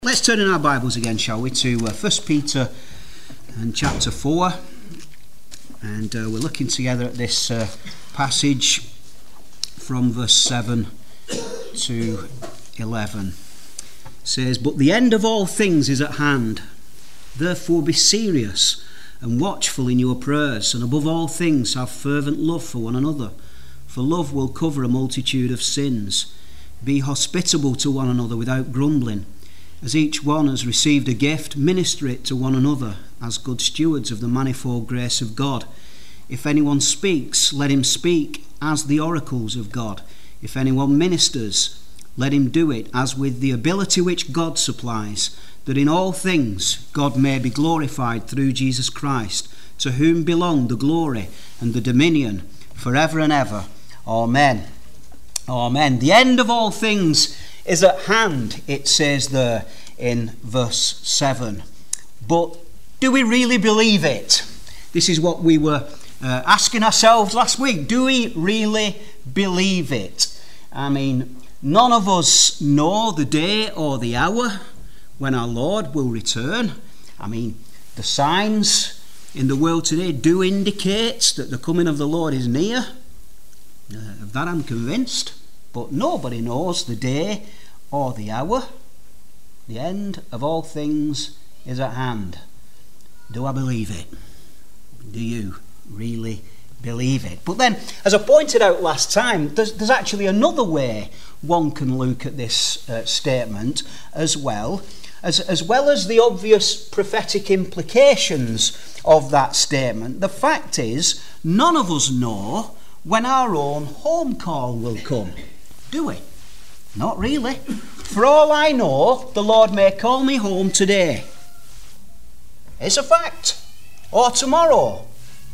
Let's turn in our Bibles again, shall we, to 1 Peter and chapter 4. And we're looking together at this passage from verse 7 to 11. It says, "But the end of all things is at hand. Therefore be serious and watchful in your prayers, and above all things have fervent love for one another. For love will cover a multitude of sins. Be hospitable to one another without grumbling. As each one has received a gift, minister it to one another as good stewards of the manifold grace of God. If anyone speaks, let him speak as the oracles of God. If anyone ministers, let him do it as with the ability which God supplies, that in all things God may be glorified through Jesus Christ, to whom belong the glory and the dominion forever and ever. Amen." Amen. The end of all things is at hand, it says there in verse 7. But do we really believe it? This is what we were asking ourselves last week. Do we really believe it? I mean, none of us know the day or the hour when our Lord will return. I mean, the signs in the world today do indicate that the coming of the Lord is near. Of that I'm convinced. But nobody knows the day or the hour. The end of all things is at hand. Do I believe it? Do you really believe it? But then, as I pointed out last time, there's actually another way one can look at this statement as well as the obvious prophetic implications of that statement. The fact is, none of us know when our own home call will come. Do we? Not really. For all I know, the Lord may call me home today. It's a fact. Or tomorrow.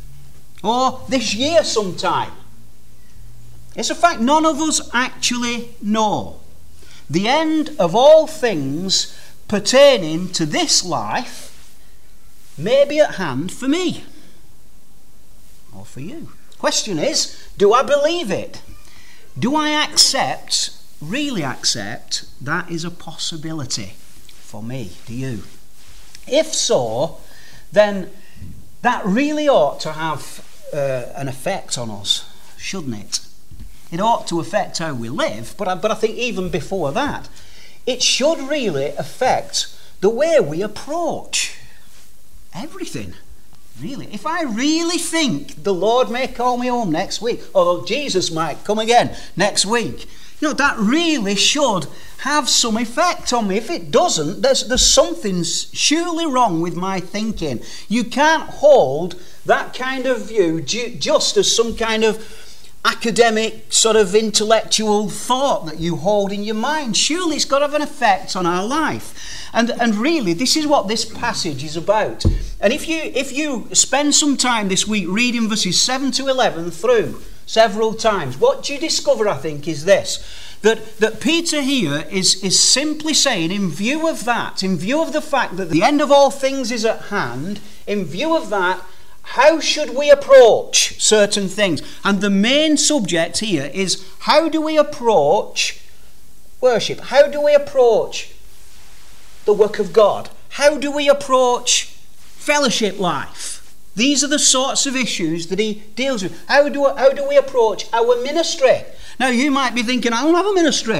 Or this year sometime. It's a fact. None of us actually know. The end of all things pertaining to this life may be at hand for me. Or for you. Question is, do I believe it? Do I really accept that is a possibility for me? Do you? If so, then that really ought to have an effect on us, shouldn't it? It ought to affect how we live, but I think even before that, it should really affect the way we approach everything. Really, if I really think the Lord may call me home next week, or Jesus might come again next week, that really should have some effect on me. If it doesn't, there's something surely wrong with my thinking. You can't hold that kind of view just as some kind of academic sort of intellectual thought that you hold in your mind. Surely it's got to have an effect on our life. And really, this is what this passage is about. And if you spend some time this week reading verses 7 to 11 through several times, what you discover, I think, is this. That Peter here is simply saying, in view of the fact that the end of all things is at hand, in view of that, how should we approach certain things? And the main subject here is, how do we approach worship? How do we approach the work of God? How do we approach fellowship life? These are the sorts of issues that he deals with. How do we approach our ministry? Now, you might be thinking, I don't have a ministry.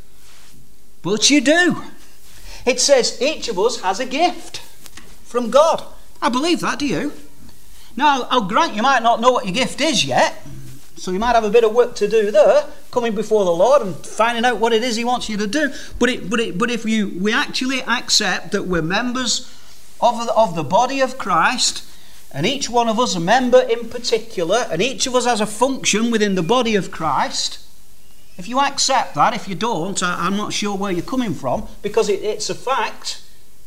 But you do. It says each of us has a gift from God. I believe that, do you? Now, I'll grant you might not know what your gift is yet, so you might have a bit of work to do there, coming before the Lord and finding out what it is he wants you to do. But if we actually accept that we're members of the body of Christ, and each one of us a member in particular, and each of us has a function within the body of Christ, if you accept that, if you don't, I'm not sure where you're coming from, because it's a fact.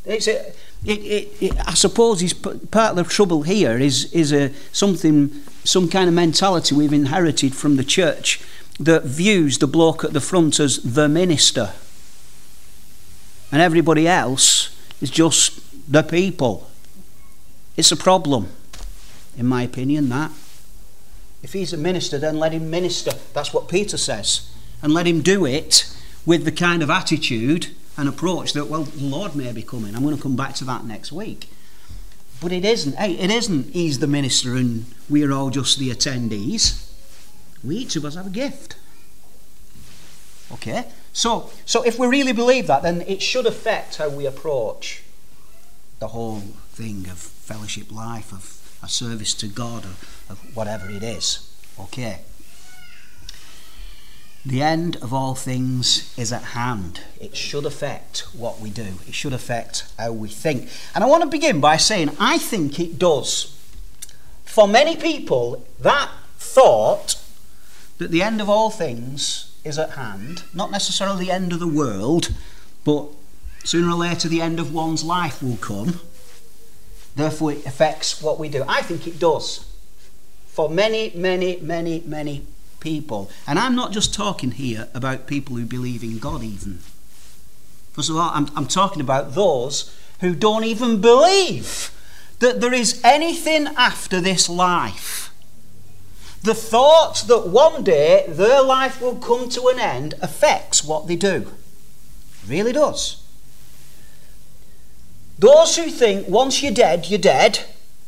I suppose part of the trouble here is some kind of mentality we've inherited from the church that views the bloke at the front as the minister, and everybody else is just the people. It's a problem, in my opinion, that. If he's a minister, then let him minister. That's what Peter says. And let him do it with the kind of attitude an approach that, well, the Lord may be coming. I'm going to come back to that next week. But it isn't. Hey, it isn't he's the minister and we're all just the attendees. We each of us have a gift. Okay? So if we really believe that, then it should affect how we approach the whole thing of fellowship life, of a service to God, of whatever it is. Okay? The end of all things is at hand. It should affect what we do. It should affect how we think. And I want to begin by saying I think it does. For many people, that thought that the end of all things is at hand, not necessarily the end of the world, but sooner or later the end of one's life will come. Therefore it affects what we do. I think it does. For many, many, many, many people. And I'm not just talking here about people who believe in God even. First of all, I'm talking about those who don't even believe that there is anything after this life. The thought that one day their life will come to an end affects what they do. It really does. Those who think once you're dead, you're dead,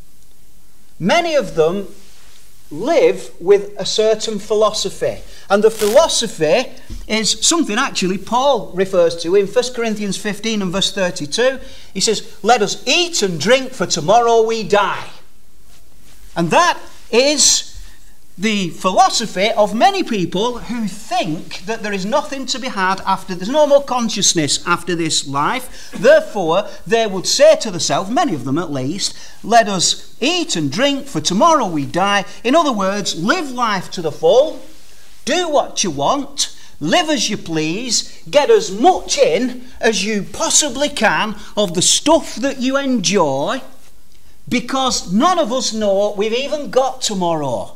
many of them live with a certain philosophy. And the philosophy is something actually Paul refers to in 1 Corinthians 15 and verse 32. He says, "Let us eat and drink, for tomorrow we die." And that is the philosophy of many people who think that there is nothing to be had after, there's no more consciousness after this life. Therefore, they would say to themselves, many of them at least, "Let us eat and drink, for tomorrow we die." In other words, live life to the full, do what you want, live as you please, get as much in as you possibly can of the stuff that you enjoy, because none of us know we've even got tomorrow.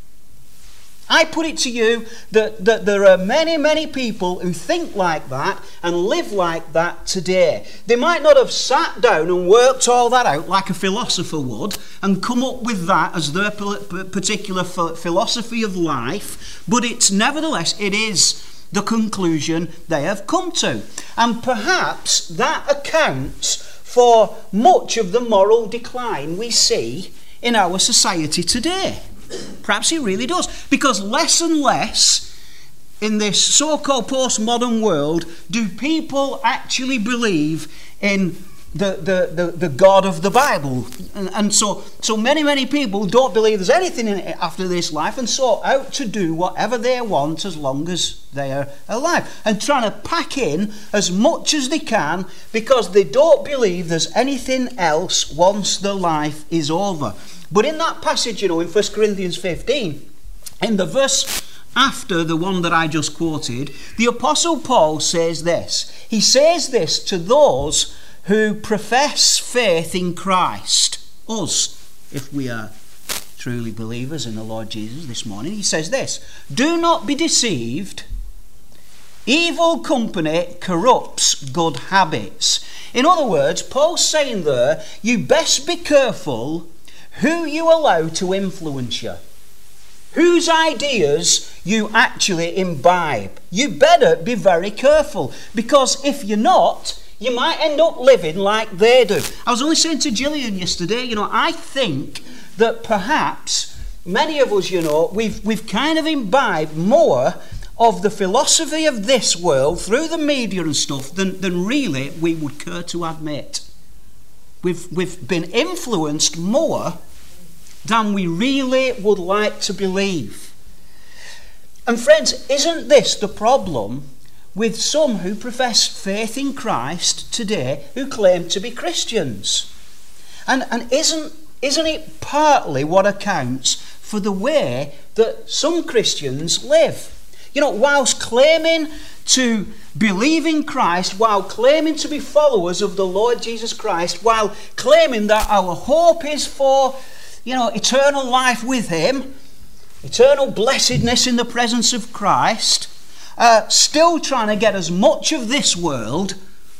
I put it to you that there are many, many people who think like that and live like that today. They might not have sat down and worked all that out like a philosopher would and come up with that as their particular philosophy of life, but it's nevertheless, it is the conclusion they have come to. And perhaps that accounts for much of the moral decline we see in our society today. Perhaps it really does, because less and less in this so-called postmodern world do people actually believe in the God of the Bible, and so many people don't believe there's anything in it after this life, and so out to do whatever they want as long as they are alive, and trying to pack in as much as they can because they don't believe there's anything else once the life is over. But in that passage, in 1 Corinthians 15, in the verse after the one that I just quoted, the Apostle Paul says this. He says this to those who profess faith in Christ. Us, if we are truly believers in the Lord Jesus this morning. He says this: "Do not be deceived. Evil company corrupts good habits." In other words, Paul's saying there, you best be careful who you allow to influence you, whose ideas you actually imbibe. You better be very careful, because if you're not, you might end up living like they do. I was only saying to Gillian yesterday, I think that perhaps many of us, we've kind of imbibed more of the philosophy of this world through the media and stuff than really we would care to admit. We've been influenced more than we really would like to believe. And friends, isn't this the problem with some who profess faith in Christ today who claim to be Christians? And isn't it partly what accounts for the way that some Christians live? Whilst claiming to believe in Christ, while claiming to be followers of the Lord Jesus Christ, while claiming that our hope is for eternal life with him, eternal blessedness in the presence of Christ, still trying to get as much of this world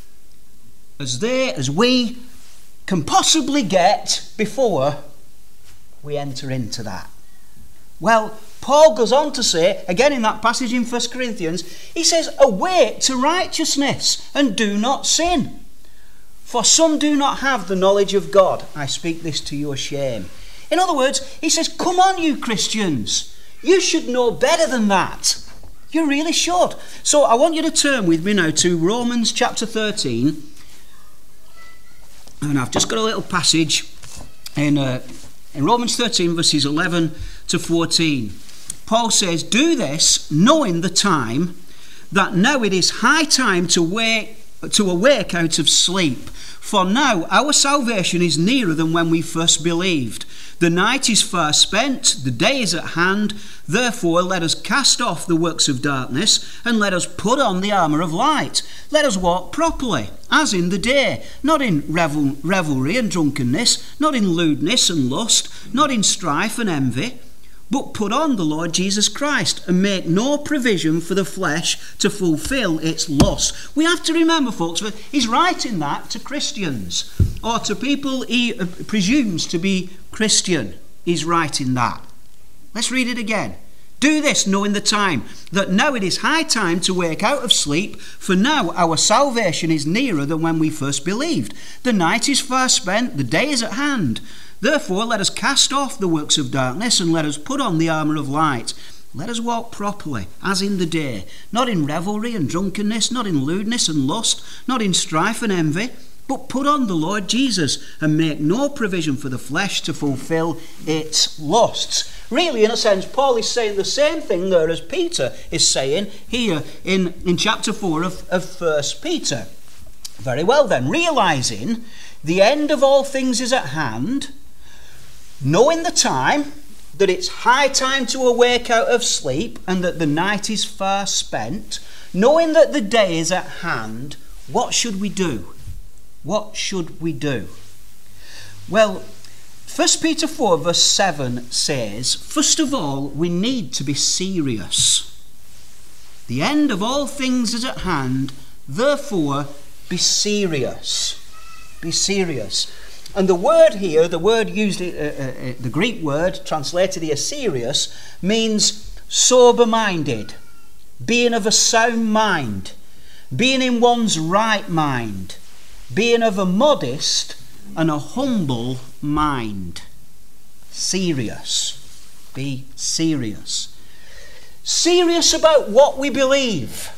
as we can possibly get before we enter into that. Well, Paul goes on to say, again in that passage in 1 Corinthians, he says, awake to righteousness and do not sin. For some do not have the knowledge of God. I speak this to your shame. In other words, he says, come on, you Christians. You should know better than that. You really should. So I want you to turn with me now to Romans chapter 13. And I've just got a little passage in Romans 13, verses 11 to 14. Paul says, do this, knowing the time, that now it is high time to awake out of sleep. For now our salvation is nearer than when we first believed. The night is far spent, the day is at hand. Therefore let us cast off the works of darkness, and let us put on the armour of light. Let us walk properly, as in the day, not in revelry and drunkenness, not in lewdness and lust, not in strife and envy, but put on the Lord Jesus Christ, and make no provision for the flesh to fulfil its lust. We have to remember, folks, that he's writing that to Christians, or to people he presumes to be Christian. He's writing that. Let's read it again. Do this, knowing the time, that now it is high time to wake out of sleep, for now our salvation is nearer than when we first believed. The night is far spent, the day is at hand. Therefore let us cast off the works of darkness, and let us put on the armour of light. Let us walk properly, as in the day, not in revelry and drunkenness, not in lewdness and lust, not in strife and envy, but put on the Lord Jesus, and make no provision for the flesh to fulfil its lusts. Really, in a sense, Paul is saying the same thing there as Peter is saying here in chapter 4 of 1 Peter. Very well then, realising the end of all things is at hand, knowing the time, that it's high time to awake out of sleep, and that the night is far spent, knowing that the day is at hand, what should we do? What should we do? Well, 1 Peter 4 verse 7 says, first of all, we need to be serious. The end of all things is at hand, therefore be serious. Be serious. And the word here, the word used, the Greek word translated here, serious, means sober-minded, being of a sound mind, being in one's right mind, being of a modest and a humble mind. Serious. Be serious. Serious about what we believe.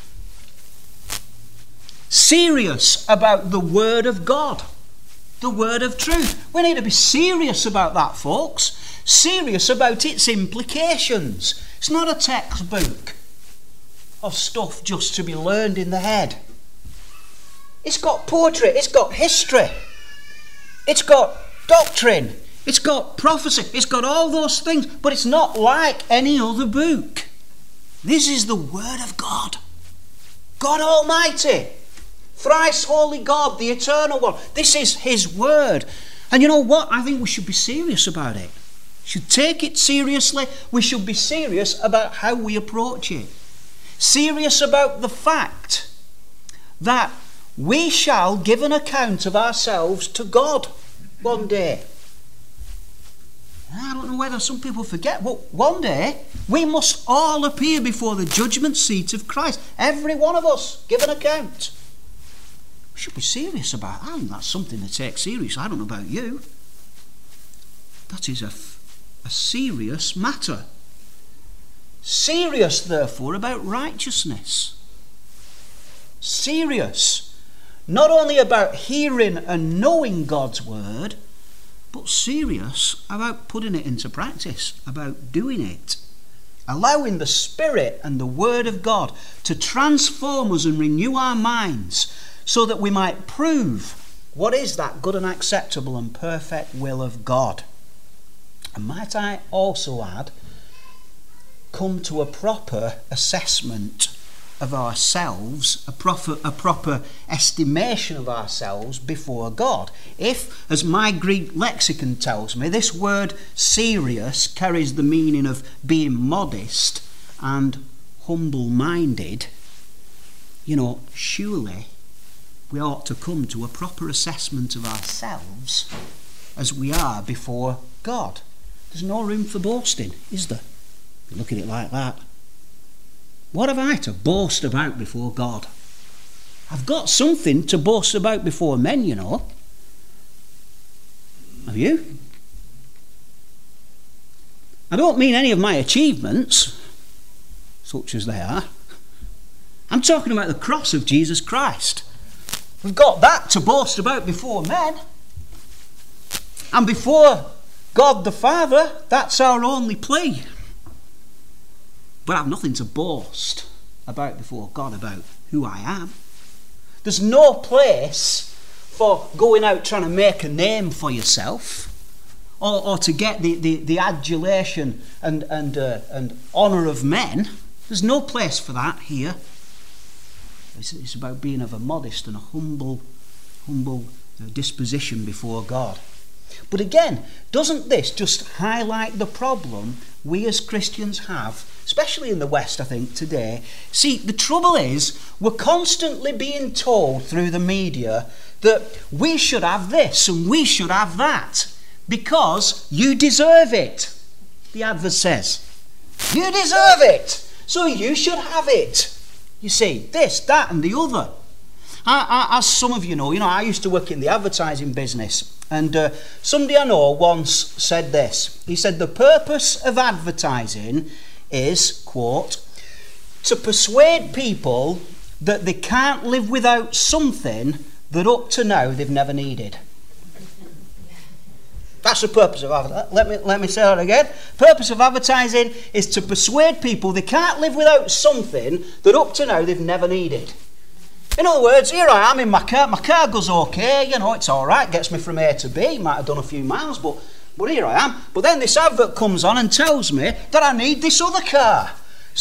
Serious about the Word of God. The Word of truth. We need to be serious about that, folks. Serious about its implications. It's not a textbook of stuff just to be learned in the head. It's got poetry, it's got history, it's got doctrine, it's got prophecy, it's got all those things, but it's not like any other book. This is the Word of God. God Almighty, thrice holy God, the eternal one. This is His Word. And you know what? I think we should be serious about it. We should take it seriously. We should be serious about how we approach it. Serious about the fact that we shall give an account of ourselves to God one day. I don't know whether some people forget, but one day we must all appear before the judgment seat of Christ. Every one of us give an account. We should be serious about that. I think that's something to take serious. I don't know about you. That is a serious matter. Serious, therefore, about righteousness. Serious. Not only about hearing and knowing God's word, but serious about putting it into practice, about doing it. Allowing the Spirit and the Word of God to transform us and renew our minds so that we might prove what is that good and acceptable and perfect will of God. And might I also add, come to a proper assessment of ourselves, a proper estimation of ourselves before God. If, as my Greek lexicon tells me, this word serious carries the meaning of being modest and humble-minded, surely we ought to come to a proper assessment of ourselves as we are before God. There's no room for boasting, is there? Look at it like that. What have I to boast about before God? I've got something to boast about before men, you know. Have you? I don't mean any of my achievements, such as they are. I'm talking about the cross of Jesus Christ. We've got that to boast about before men. And before God the Father, that's our only plea. But I've nothing to boast about before God about who I am. There's no place for going out trying to make a name for yourself, or to get the adulation and honour of men. There's no place for that here. It's about being of a modest and a humble disposition before God. But again, doesn't this just highlight the problem we as Christians have, especially in the West, I think, today? See, the trouble is, we're constantly being told through the media that we should have this and we should have that because you deserve it. The advert says, you deserve it, so you should have it. You see, this, that and the other. As some of you know, I used to work in the advertising business, and somebody I know once said this. He said the purpose of advertising is, quote, to persuade people that they can't live without something that up to now they've never needed. That's the purpose of advertising. Let me say that again. Purpose of advertising is to persuade people they can't live without something that up to now they've never needed. In other words, here I am in my car. My car goes okay, it's all right, gets me from A to B. Might have done a few miles, but here I am. But then this advert comes on and tells me that I need this other car.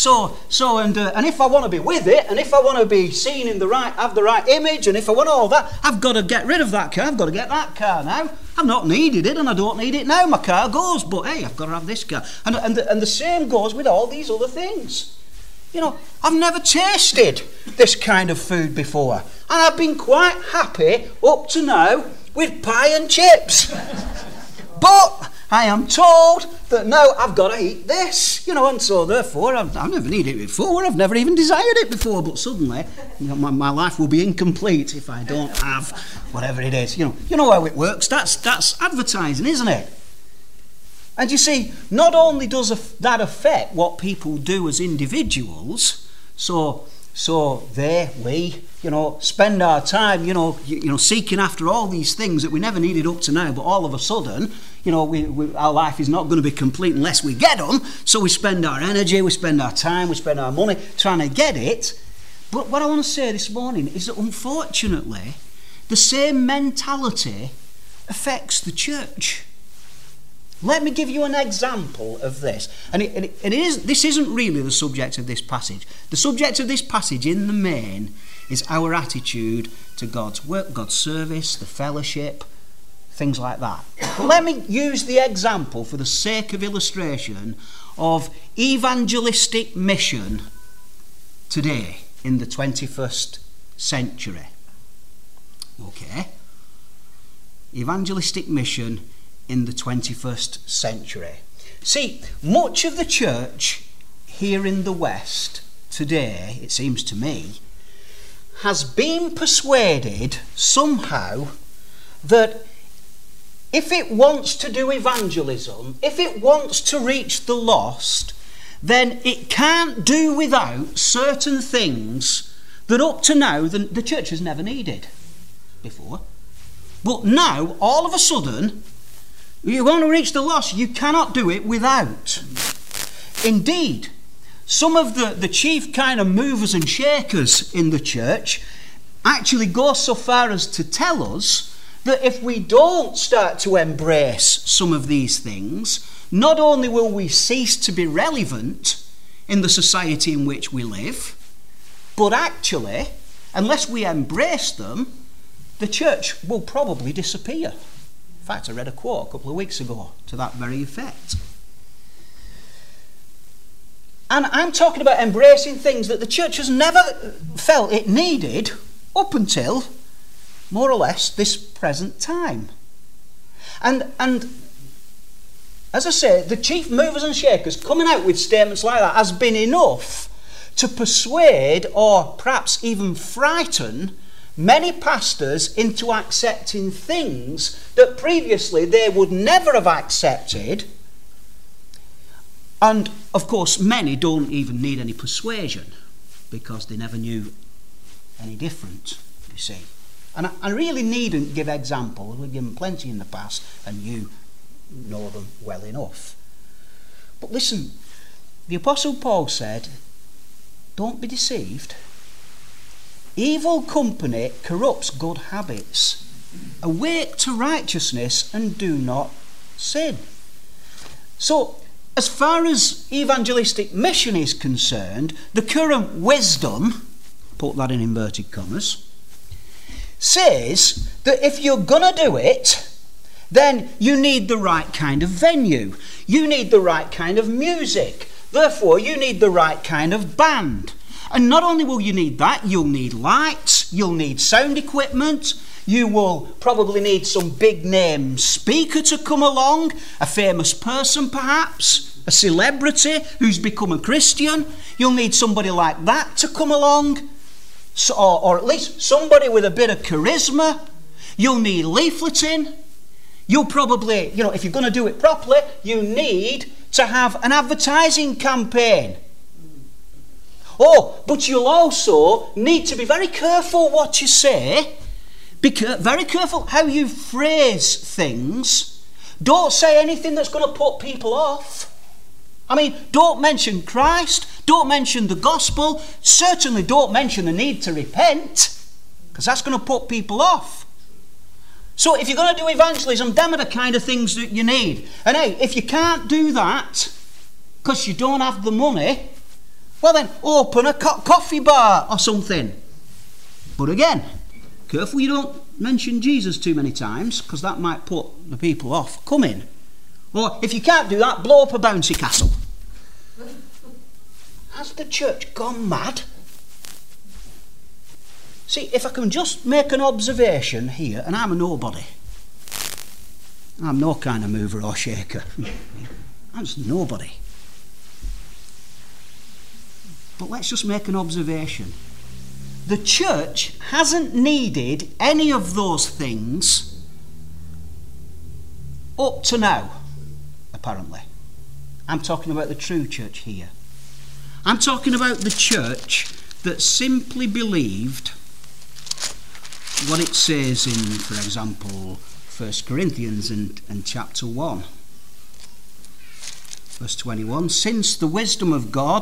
And if I want to be with it, and if I want to be seen in have the right image, and if I want all that, I've got to get rid of that car. I've got to get that car now. I've not needed it, and I don't need it now. My car goes, but hey, I've got to have this car. And the same goes with all these other things. I've never tasted this kind of food before, and I've been quite happy up to now with pie and chips. But I am told that now I've got to eat this, and so therefore I've never needed it before. I've never even desired it before, but suddenly, my life will be incomplete if I don't have whatever it is. You know how it works. That's advertising, isn't it? And you see, not only does that affect what people do as individuals, so we spend our time, seeking after all these things that we never needed up to now, but all of a sudden, our life is not going to be complete unless we get them. So we spend our energy, we spend our time, we spend our money trying to get it. But what I want to say this morning is that unfortunately, the same mentality affects the church. Let me give you an example of this. And this isn't really the subject of this passage. The subject of this passage in the main is our attitude to God's work, God's service, the fellowship, things like that. But let me use the example for the sake of illustration of evangelistic mission today in the 21st century. Okay? Evangelistic mission in the 21st century. See, much of the church here in the West today, it seems to me, has been persuaded somehow that if it wants to do evangelism, if it wants to reach the lost, then it can't do without certain things that up to now the church has never needed before. But now, all of a sudden, you want to reach the lost, you cannot do it without. Indeed, some of the chief kind of movers and shakers in the church actually go so far as to tell us that if we don't start to embrace some of these things, not only will we cease to be relevant in the society in which we live, but actually, unless we embrace them, the church will probably disappear. In fact, I read a quote a couple of weeks ago to that very effect. And I'm talking about embracing things that the church has never felt it needed up until, more or less, this present time. And as I say, the chief movers and shakers coming out with statements like that has been enough to persuade or perhaps even frighten many pastors into accepting things that previously they would never have accepted. And of course, many don't even need any persuasion because they never knew any different, you see. And I really needn't give examples. We've given plenty in the past and you know them well enough. But listen, the Apostle Paul said, don't be deceived. Evil company corrupts good habits. Awake to righteousness and do not sin. So, as far as evangelistic mission is concerned, the current wisdom, put that in inverted commas, says that if you're going to do it, then you need the right kind of venue. You need the right kind of music. Therefore, you need the right kind of band. And not only will you need that, you'll need lights, you'll need sound equipment, you will probably need some big name speaker to come along, a famous person perhaps, a celebrity who's become a Christian. You'll need somebody like that to come along, or at least somebody with a bit of charisma. You'll need leafleting. You'll probably, if you're going to do it properly, you need to have an advertising campaign. Oh, but you'll also need to be very careful what you say. Be very careful how you phrase things. Don't say anything that's going to put people off. I mean, don't mention Christ. Don't mention the gospel. Certainly don't mention the need to repent, because that's going to put people off. So if you're going to do evangelism, them are the kind of things that you need. And hey, if you can't do that because you don't have the money, well then open a coffee bar or something. But again, careful you don't mention Jesus too many times, because that might put the people off coming. Or if you can't do that, blow up a bouncy castle. Has the church gone mad? See, if I can just make an observation here, and I'm a nobody. I'm no kind of mover or shaker. I'm just nobody. But let's just make an observation. The church hasn't needed any of those things up to now, apparently. I'm talking about the true church here. I'm talking about the church that simply believed what it says in, for example, 1 Corinthians and chapter 1. Verse 21, since in the wisdom of God,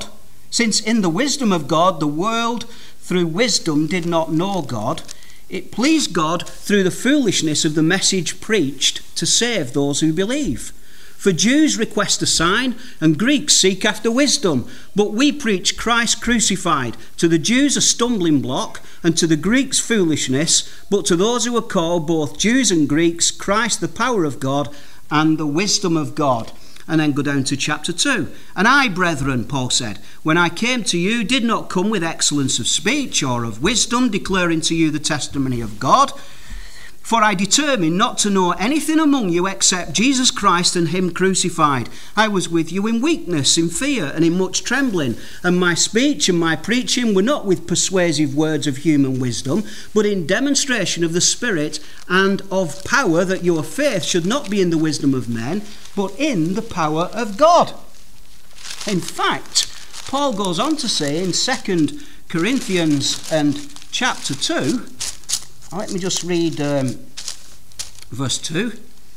the world through wisdom did not know God, it pleased God through the foolishness of the message preached to save those who believe. For Jews request a sign, and Greeks seek after wisdom. But we preach Christ crucified. To the Jews a stumbling block, and to the Greeks foolishness. But to those who are called, both Jews and Greeks, Christ the power of God and the wisdom of God. And then go down to chapter 2. And I, brethren, Paul said, when I came to you, did not come with excellence of speech or of wisdom, declaring to you the testimony of God. For I determined not to know anything among you except Jesus Christ and him crucified. I was with you in weakness, in fear, and in much trembling. And my speech and my preaching were not with persuasive words of human wisdom, but in demonstration of the Spirit and of power, that your faith should not be in the wisdom of men, but in the power of God. In fact, Paul goes on to say in 2 Corinthians and chapter 2, let me just read verse 2.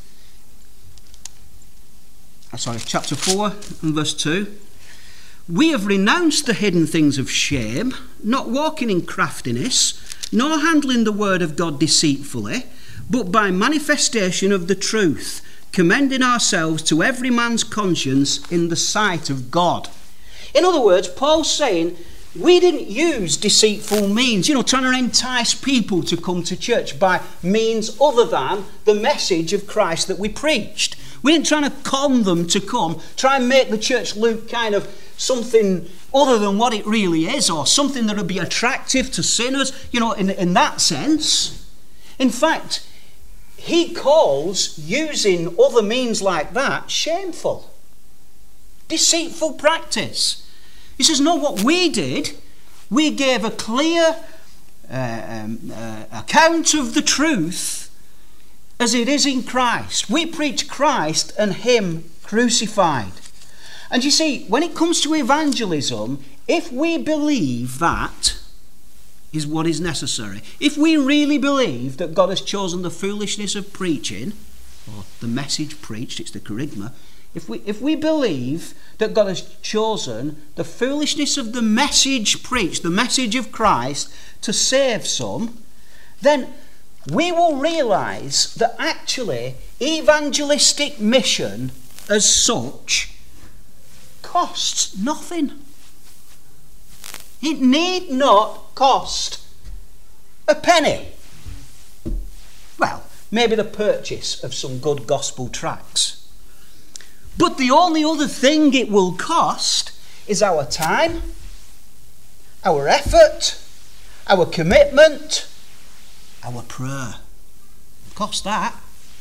Chapter 4 and verse 2. We have renounced the hidden things of shame, not walking in craftiness, nor handling the word of God deceitfully, but by manifestation of the truth, commending ourselves to every man's conscience in the sight of God. In other words, Paul's saying, we didn't use deceitful means, trying to entice people to come to church by means other than the message of Christ that we preached. We didn't try to con them to come, try and make the church look kind of something other than what it really is, or something that would be attractive to sinners, in that sense. In fact, he calls using other means like that shameful. Deceitful practice. He says, no, what we did, we gave a clear account of the truth as it is in Christ. We preach Christ and him crucified. And you see, when it comes to evangelism, if we believe that is what is necessary, if we really believe that God has chosen the foolishness of preaching, or the message preached, it's the kerygma, if we believe that God has chosen the foolishness of the message preached, the message of Christ, to save some, then we will realise that actually evangelistic mission as such costs nothing. It need not cost a penny. Well, maybe the purchase of some good gospel tracts. But the only other thing it will cost is our time, our effort, our commitment, our prayer. It costs that.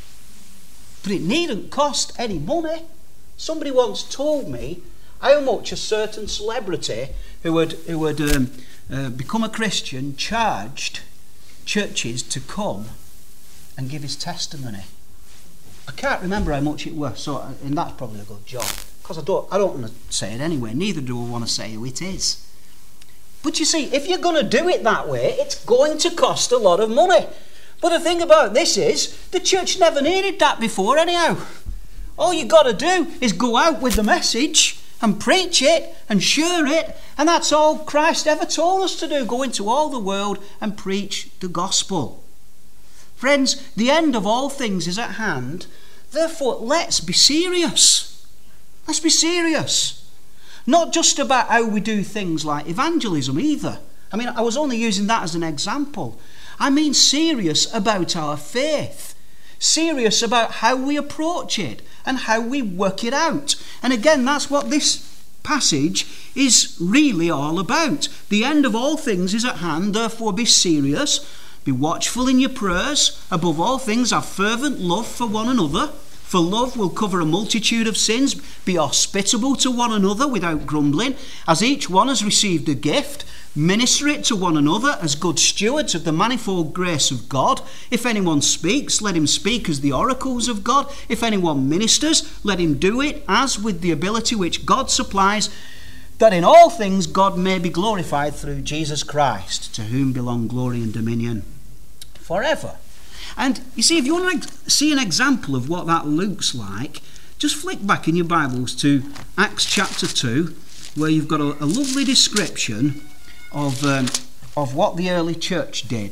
But it needn't cost any money. Somebody once told me how much a certain celebrity who had become a Christian charged churches to come and give his testimony. I can't remember how much it was, and that's probably a good job, because I don't want to say it anyway, neither do I want to say who it is. But you see, if you're going to do it that way, it's going to cost a lot of money. But the thing about this is, the church never needed that before anyhow. All you got to do is go out with the message and preach it and share it, and that's all Christ ever told us to do, go into all the world and preach the gospel. Friends, the end of all things is at hand. Therefore, let's be serious. Let's be serious. Not just about how we do things like evangelism either. I mean, I was only using that as an example. I mean serious about our faith. Serious about how we approach it and how we work it out. And again, that's what this passage is really all about. The end of all things is at hand. Therefore, be serious. Be watchful in your prayers. Above all things, have fervent love for one another. For love will cover a multitude of sins. Be hospitable to one another without grumbling. As each one has received a gift, minister it to one another as good stewards of the manifold grace of God. If anyone speaks, let him speak as the oracles of God. If anyone ministers, let him do it as with the ability which God supplies, that in all things God may be glorified through Jesus Christ, to whom belong glory and dominion forever. And you see, if you want to see an example of what that looks like, just flick back in your Bibles to Acts chapter 2, where you've got a lovely description of what the early church did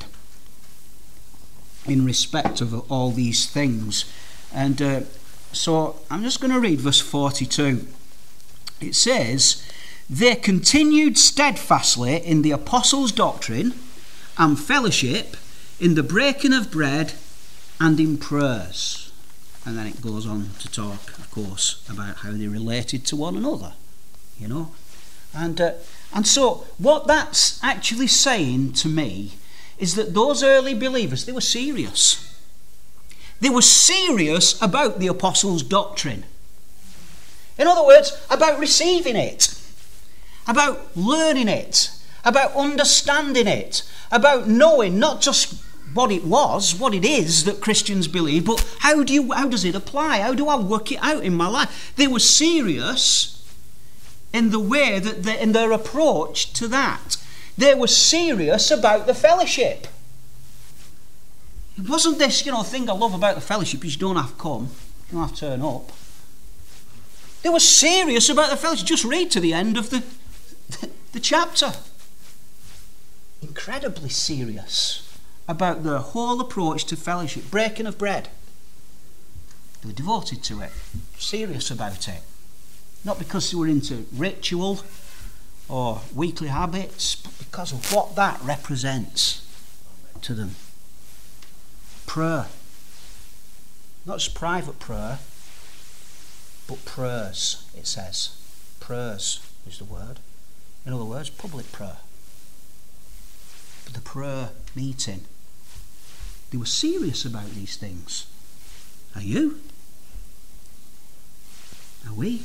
in respect of all these things. And so I'm just going to read verse 42. It says, "They continued steadfastly in the apostles' doctrine and fellowship, in the breaking of bread and in prayers." And then it goes on to talk, of course, about how they related to one another, you know. And so what that's actually saying to me is that those early believers, they were serious. They were serious about the apostles' doctrine. In other words, about receiving it, about learning it, about understanding it, about knowing not just what it was, what it is that Christians believe, but how does it apply? How do I work it out in my life? They were serious in the way that in their approach to that. They were serious about the fellowship. It wasn't this, thing I love about the fellowship is you don't have to come, you don't have to turn up. They were serious about the fellowship. Just read to the end of the chapter. Incredibly serious about their whole approach to fellowship, breaking of bread. They were devoted to it, serious about it. Not because they were into ritual or weekly habits, but because of what that represents to them. Prayer. Not just private prayer, but prayers, it says. Prayers is the word. In other words, public prayer. But the prayer meeting. They were serious about these things. Are you? Are we?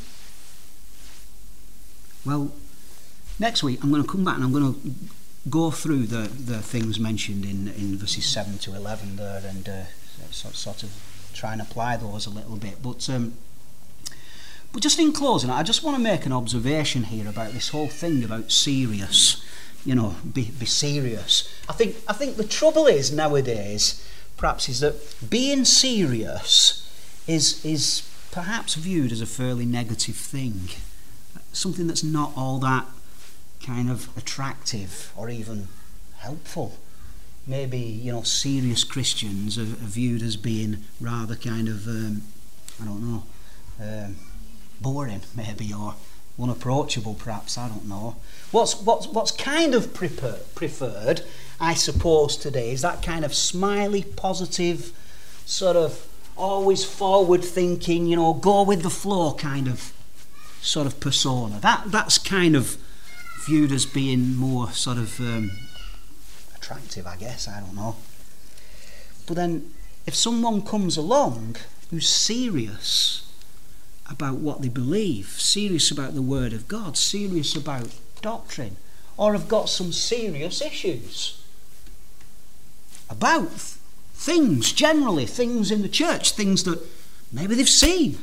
Well, next week I'm going to come back and I'm going to go through the things mentioned in verses 7 to 11 there, and sort of try and apply those a little bit. But just in closing, I just want to make an observation here about this whole thing about serious. You know, be serious. I think the trouble is nowadays, perhaps, is that being serious is perhaps viewed as a fairly negative thing, something that's not all that kind of attractive or even helpful. Maybe, you know, serious Christians are viewed as being rather kind of boring, maybe, or unapproachable, perhaps. I don't know. What's kind of preferred, I suppose, today is that kind of smiley, positive, sort of always forward thinking, you know, go with the flow kind of sort of persona. That's kind of viewed as being more sort of attractive, I guess. I don't know. But then if someone comes along who's serious about what they believe, serious about the Word of God, serious about doctrine, or have got some serious issues about things, generally, things in the church, things that maybe they've seen,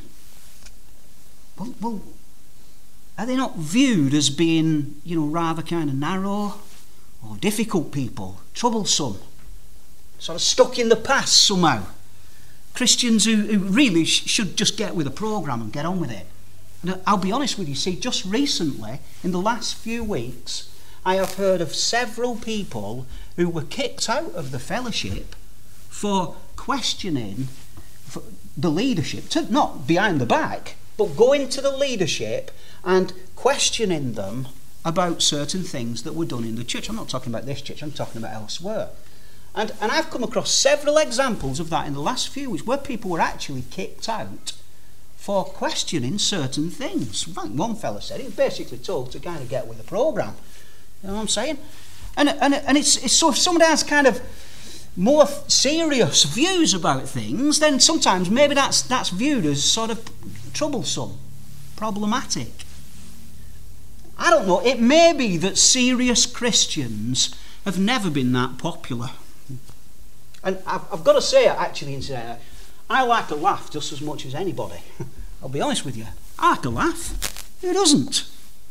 well, are they not viewed as being, you know, rather kind of narrow or difficult people, troublesome, sort of stuck in the past somehow? Christians who really should just get with the programme and get on with it. And I'll be honest with you, see, just recently, in the last few weeks, I have heard of several people who were kicked out of the fellowship for questioning the leadership, not behind the back, but going to the leadership and questioning them about certain things that were done in the church. I'm not talking about this church, I'm talking about elsewhere. And I've come across several examples of that in the last few weeks where people were actually kicked out for questioning certain things. One fella said he was basically told to kind of get with the programme. You know what I'm saying? And it's so if somebody has kind of more serious views about things, then sometimes maybe that's viewed as sort of troublesome, problematic. I don't know. It may be that serious Christians have never been that popular. And I've got to say, actually, incidentally, I like a laugh just as much as anybody. I'll be honest with you. I like a laugh. Who doesn't?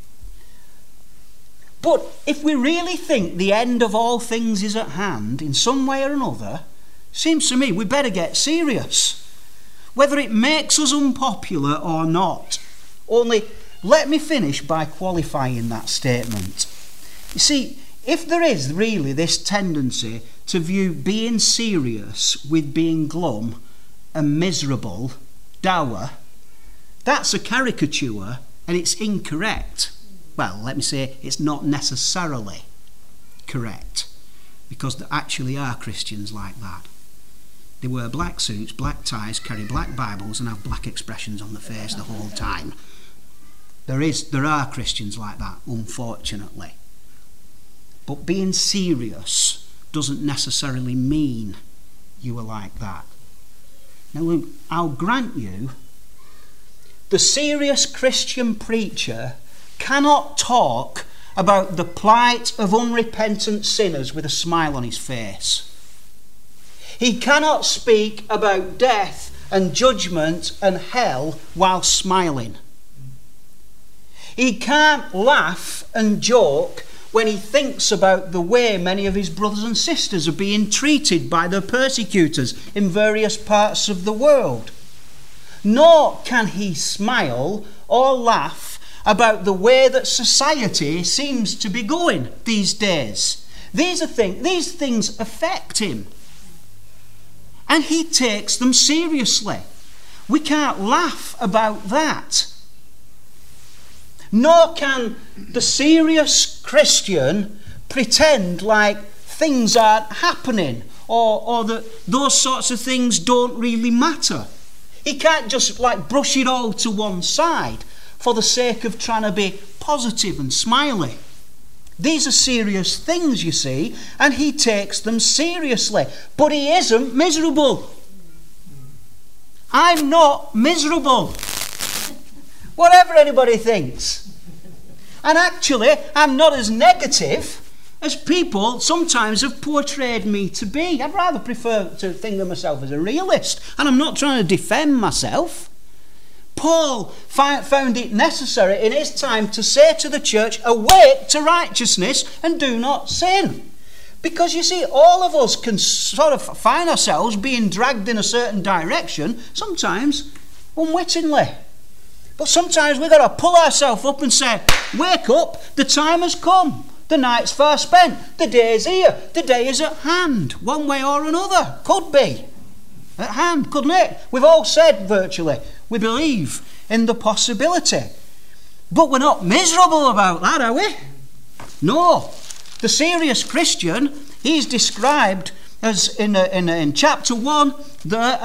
But if we really think the end of all things is at hand in some way or another, seems to me we better get serious. Whether it makes us unpopular or not. Only, let me finish by qualifying that statement. You see, if there is really this tendency to view being serious with being glum and miserable, dour, that's a caricature and it's incorrect. Well, let me say it's not necessarily correct, because there actually are Christians like that. They wear black suits, black ties, carry black Bibles and have black expressions on their face the whole time. There are Christians like that, unfortunately. But being serious doesn't necessarily mean you are like that. Now, look, I'll grant you, the serious Christian preacher cannot talk about the plight of unrepentant sinners with a smile on his face. He cannot speak about death and judgment and hell while smiling. He can't laugh and joke when he thinks about the way many of his brothers and sisters are being treated by their persecutors in various parts of the world. Nor can he smile or laugh about the way that society seems to be going these days. These things affect him. And he takes them seriously. We can't laugh about that. Nor can the serious Christian pretend like things aren't happening or that those sorts of things don't really matter. He can't just like brush it all to one side for the sake of trying to be positive and smiley. These are serious things, you see, and he takes them seriously. But he isn't miserable. I'm not miserable, whatever anybody thinks. And actually, I'm not as negative as people sometimes have portrayed me to be. I'd rather prefer to think of myself as a realist, and I'm not trying to defend myself. Paul found it necessary in his time to say to the church, awake to righteousness and do not sin. Because you see, all of us can sort of find ourselves being dragged in a certain direction, sometimes unwittingly. But sometimes we've got to pull ourselves up and say, wake up, the time has come. The night's far spent. The day's here. The day is at hand. One way or another. Could be. At hand, couldn't it? We've all said virtually, we believe in the possibility. But we're not miserable about that, are we? No. The serious Christian, he's described as in chapter 1 there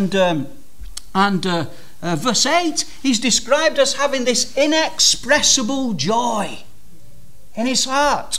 and verse 8, he's described as having this inexpressible joy in his heart.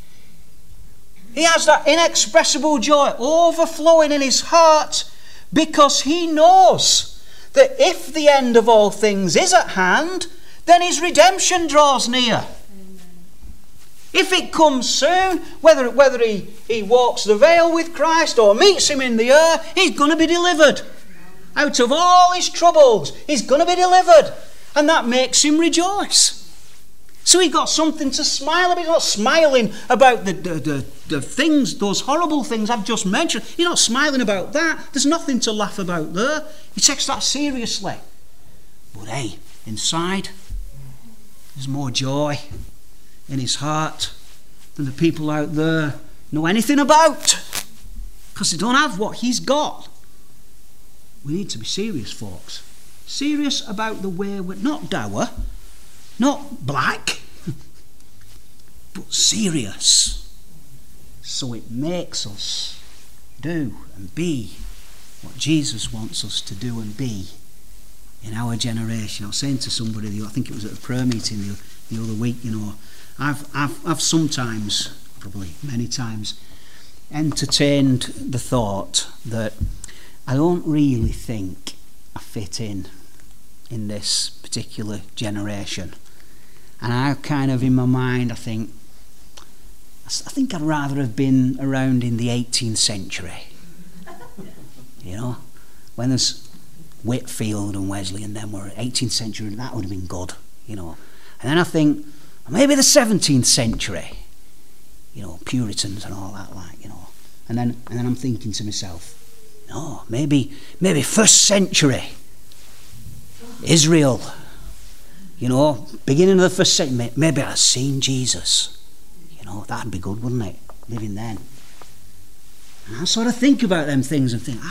He has that inexpressible joy overflowing in his heart because he knows that if the end of all things is at hand, then his redemption draws near. Amen. If it comes soon, whether he walks the veil with Christ or meets him in the air, he's going to be delivered. Out of all his troubles, he's going to be delivered. And that makes him rejoice. So he got something to smile about. He's not smiling about the things, those horrible things I've just mentioned. He's not smiling about that. There's nothing to laugh about there. He takes that seriously. But hey, inside, there's more joy in his heart than the people out there know anything about. Because they don't have what he's got. We need to be serious, folks. Serious about the way we're not dour, not black, but serious. So it makes us do and be what Jesus wants us to do and be in our generation. I was saying to somebody, I think it was at a prayer meeting the other week, I've sometimes, probably many times, entertained the thought that I don't really think I fit in this particular generation. And I kind of, in my mind, I think I'd rather have been around in the 18th century. When there's Whitfield and Wesley and them were 18th century, that would have been good, And then I think, maybe the 17th century, Puritans and all that, And then I'm thinking to myself, no, maybe 1st century, Israel, beginning of the 1st century, maybe I've seen Jesus. That'd be good, wouldn't it? Living then. And I sort of think about them things and think,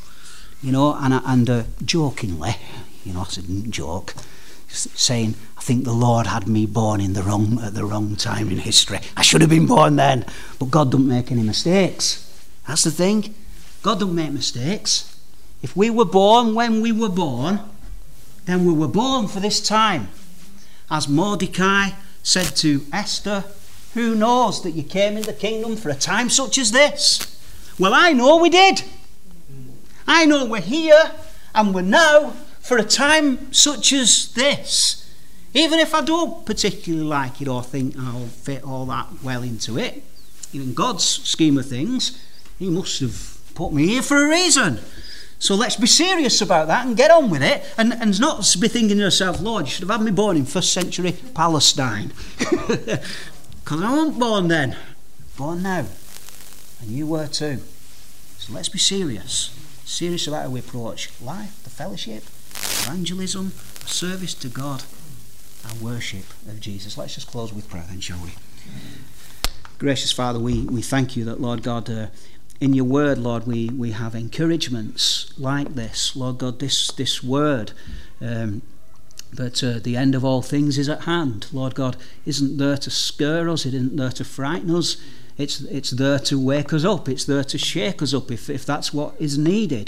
jokingly, I said, joke, saying, I think the Lord had me born at the wrong time in history. I should have been born then. But God don't make any mistakes. That's the thing. God don't make mistakes. If we were born when we were born, then we were born for this time. As Mordecai said to Esther, who knows that you came in the kingdom for a time such as this? Well, I know we did. I know we're here and we're now for a time such as this. Even if I don't particularly like it or think I'll fit all that well into it, in God's scheme of things, he must have put me here for a reason. So let's be serious about that and get on with it, and not be thinking to yourself, Lord, you should have had me born in 1st century Palestine. Because I wasn't born then. Born now. And you were too. So let's be serious. Serious about how we approach life, the fellowship, evangelism, our service to God, our worship of Jesus. Let's just close with prayer then, shall we? Gracious Father, we thank you that, Lord God, in your word, Lord, we have encouragements like this. Lord God, this word, that the end of all things is at hand. Lord God, isn't there to scare us, it isn't there to frighten us, it's there to wake us up, it's there to shake us up if that's what is needed.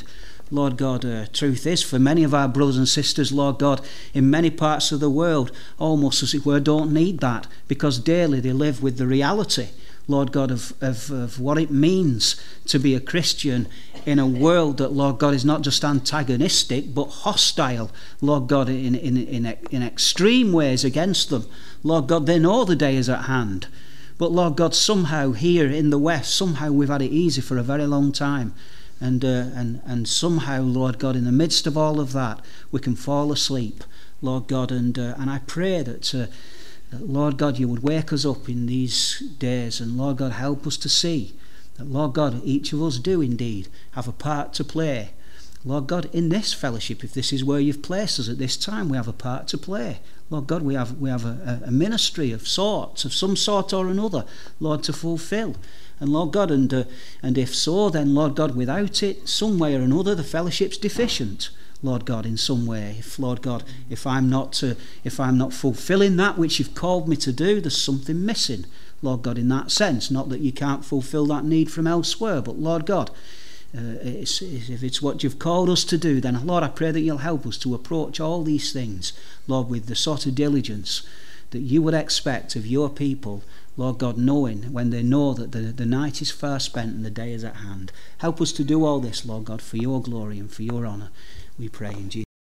Lord God, truth is, for many of our brothers and sisters, Lord God, in many parts of the world, almost as it were, don't need that, because daily they live with the reality, Lord God, of what it means to be a Christian in a world that, Lord God, is not just antagonistic but hostile, Lord God, in extreme ways against them. Lord God, they know the day is at hand. But Lord God, somehow here in the West, somehow we've had it easy for a very long time. And somehow, Lord God, in the midst of all of that, we can fall asleep, Lord God. And I pray that, Lord God, you would wake us up in these days, and Lord God, help us to see that, Lord God, each of us do indeed have a part to play. Lord God, in this fellowship, if this is where you've placed us at this time, we have a part to play. Lord God, we have a ministry of sorts, of some sort or another, Lord, to fulfill. And Lord God, and if so, then Lord God, without it, some way or another, the fellowship's deficient. Lord God, in some way, if Lord God, if I'm not fulfilling that which you've called me to do, there's something missing, Lord God, in that sense. Not that you can't fulfill that need from elsewhere, but Lord God, if it's what you've called us to do, then Lord, I pray that you'll help us to approach all these things, Lord, with the sort of diligence that you would expect of your people, Lord God, knowing when they know that the night is far spent and the day is at hand. Help us to do all this, Lord God, for your glory and for your honour, we pray in Jesus' name.